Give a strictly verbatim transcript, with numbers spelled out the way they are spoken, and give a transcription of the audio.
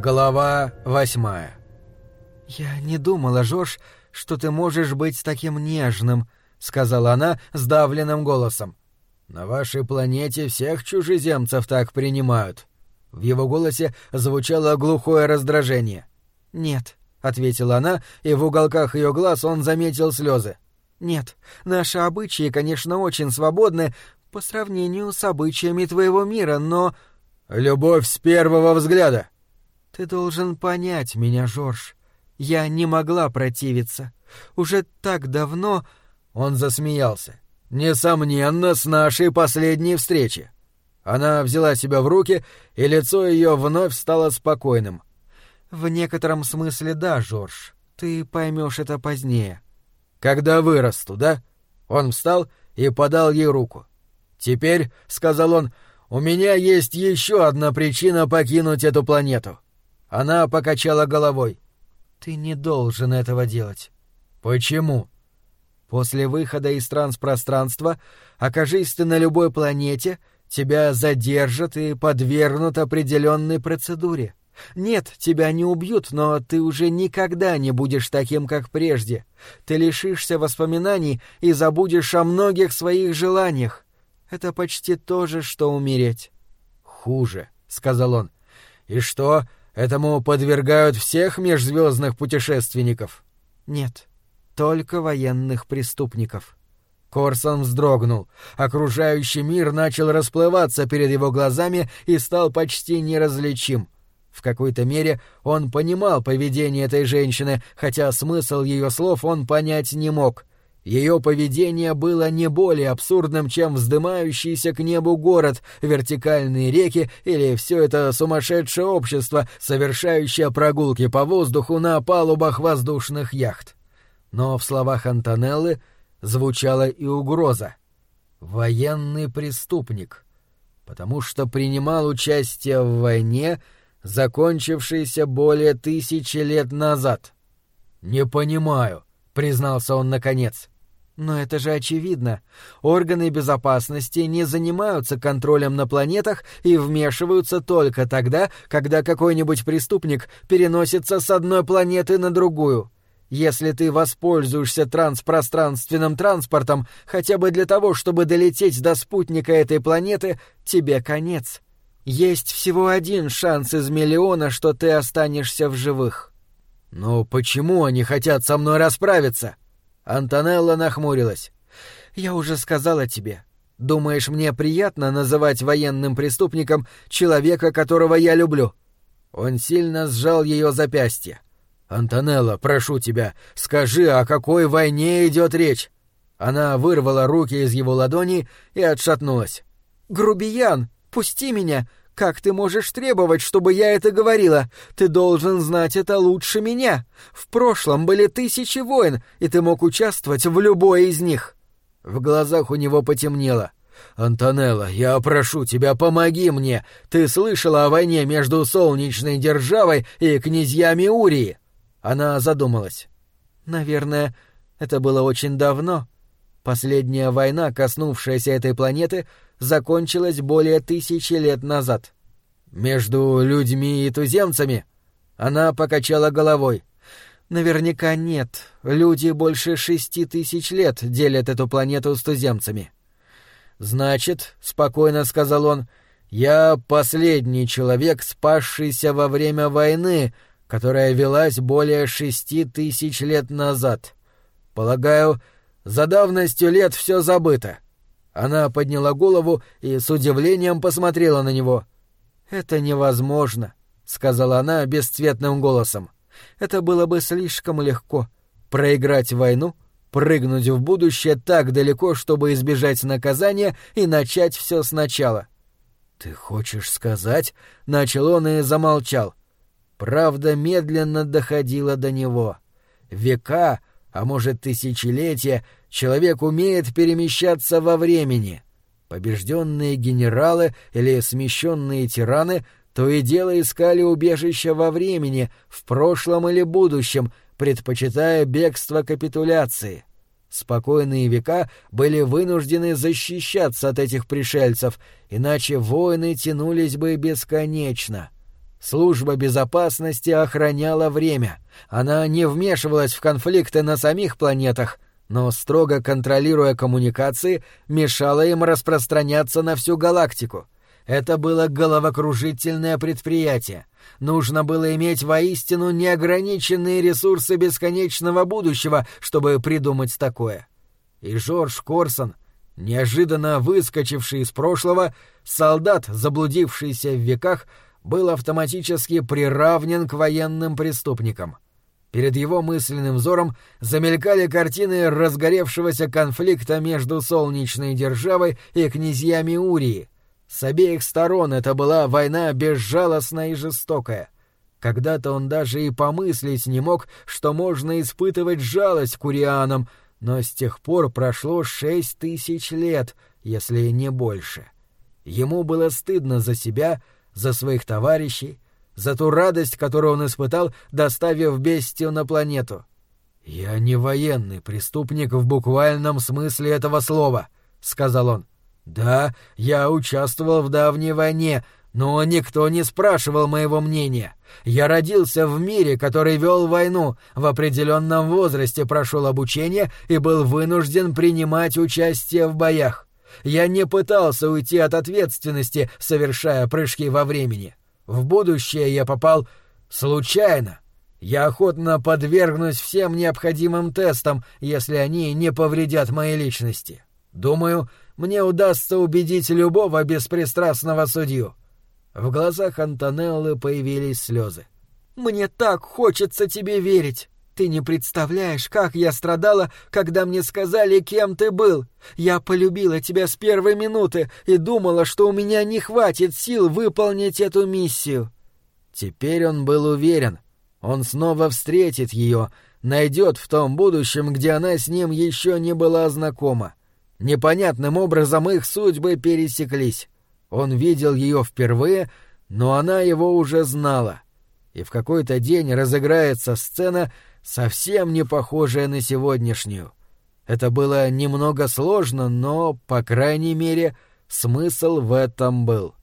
Глава восьмая. «Я не думала, Жорж, что ты можешь быть таким нежным», — сказала она сдавленным голосом. «На вашей планете всех чужеземцев так принимают». В его голосе звучало глухое раздражение. «Нет», — ответила она, и в уголках ее глаз он заметил слезы. «Нет, наши обычаи, конечно, очень свободны по сравнению с обычаями твоего мира, но...» «Любовь с первого взгляда». «Ты должен понять меня, Жорж. Я не могла противиться. Уже так давно...» Он засмеялся. «Несомненно, с нашей последней встречи». Она взяла себя в руки, и лицо ее вновь стало спокойным. «В некотором смысле да, Жорж. Ты поймешь это позднее». «Когда вырасту, да?» Он встал и подал ей руку. «Теперь, — сказал он, — у меня есть еще одна причина покинуть эту планету». Она покачала головой. «Ты не должен этого делать». «Почему?» «После выхода из транспространства, окажись ты на любой планете, тебя задержат и подвергнут определенной процедуре. Нет, тебя не убьют, но ты уже никогда не будешь таким, как прежде. Ты лишишься воспоминаний и забудешь о многих своих желаниях. Это почти то же, что умереть». «Хуже», — сказал он. «И что, этому подвергают всех межзвездных путешественников?» «Нет, только военных преступников». Корсон вздрогнул. Окружающий мир начал расплываться перед его глазами и стал почти неразличим. В какой-то мере он понимал поведение этой женщины, хотя смысл ее слов он понять не мог. Ее поведение было не более абсурдным, чем вздымающийся к небу город, вертикальные реки или все это сумасшедшее общество, совершающее прогулки по воздуху на палубах воздушных яхт. Но в словах Антонеллы звучала и угроза. Военный преступник. Потому что принимал участие в войне, закончившейся более тысячи лет назад. «Не понимаю», — признался он наконец. «Но это же очевидно. Органы безопасности не занимаются контролем на планетах и вмешиваются только тогда, когда какой-нибудь преступник переносится с одной планеты на другую. Если ты воспользуешься транспространственным транспортом хотя бы для того, чтобы долететь до спутника этой планеты, тебе конец. Есть всего один шанс из миллиона, что ты останешься в живых». «Но почему они хотят со мной расправиться?» Антонелла нахмурилась. «Я уже сказала тебе. Думаешь, мне приятно называть военным преступником человека, которого я люблю?» Он сильно сжал ее запястье. «Антонелла, прошу тебя, скажи, о какой войне идет речь?» Она вырвала руки из его ладоней и отшатнулась. «Грубиян, пусти меня! Как ты можешь требовать, чтобы я это говорила? Ты должен знать это лучше меня. В прошлом были тысячи войн, и ты мог участвовать в любой из них». В глазах у него потемнело. «Антонелла, я прошу тебя, помоги мне. Ты слышала о войне между Солнечной Державой и князьями Урии?» Она задумалась. «Наверное, это было очень давно. Последняя война, коснувшаяся этой планеты, закончилась более тысячи лет назад». «Между людьми и туземцами?» Она покачала головой. «Наверняка нет. Люди больше шести тысяч лет делят эту планету с туземцами». «Значит, — спокойно сказал он, — я последний человек, спасшийся во время войны, которая велась более шести тысяч лет назад. Полагаю, за давностью лет все забыто». Она подняла голову и с удивлением посмотрела на него. «Это невозможно», — сказала она бесцветным голосом. «Это было бы слишком легко. Проиграть войну, прыгнуть в будущее так далеко, чтобы избежать наказания и начать все сначала». «Ты хочешь сказать?» — начал он и замолчал. Правда медленно доходила до него. Века, а может тысячелетия, человек умеет перемещаться во времени. Побежденные генералы или смещенные тираны то и дело искали убежища во времени, в прошлом или будущем, предпочитая бегство капитуляции. Спокойные века были вынуждены защищаться от этих пришельцев, иначе войны тянулись бы бесконечно. Служба безопасности охраняла время. Она не вмешивалась в конфликты на самих планетах, но, строго контролируя коммуникации, мешала им распространяться на всю галактику. Это было головокружительное предприятие. Нужно было иметь воистину неограниченные ресурсы бесконечного будущего, чтобы придумать такое. И Жорж Корсон, неожиданно выскочивший из прошлого, солдат, заблудившийся в веках, был автоматически приравнен к военным преступникам. Перед его мысленным взором замелькали картины разгоревшегося конфликта между Солнечной державой и князьями Урии. С обеих сторон это была война безжалостная и жестокая. Когда-то он даже и помыслить не мог, что можно испытывать жалость к урианам, но с тех пор прошло шесть тысяч лет, если не больше. Ему было стыдно за себя, за своих товарищей, за ту радость, которую он испытал, доставив бестию на планету. «Я не военный преступник в буквальном смысле этого слова», — сказал он. «Да, я участвовал в давней войне, но никто не спрашивал моего мнения. Я родился в мире, который вел войну, в определенном возрасте прошел обучение и был вынужден принимать участие в боях. Я не пытался уйти от ответственности, совершая прыжки во времени. В будущее я попал случайно. Я охотно подвергнусь всем необходимым тестам, если они не повредят моей личности. Думаю, мне удастся убедить любого беспристрастного судью». В глазах Антонеллы появились слезы. «Мне так хочется тебе верить. Ты не представляешь, как я страдала, когда мне сказали, кем ты был. Я полюбила тебя с первой минуты и думала, что у меня не хватит сил выполнить эту миссию». Теперь он был уверен. Он снова встретит ее, найдет в том будущем, где она с ним еще не была знакома. Непонятным образом их судьбы пересеклись. Он видел ее впервые, но она его уже знала. И в какой-то день разыграется сцена, совсем не похожая на сегодняшнюю. Это было немного сложно, но, по крайней мере, смысл в этом был.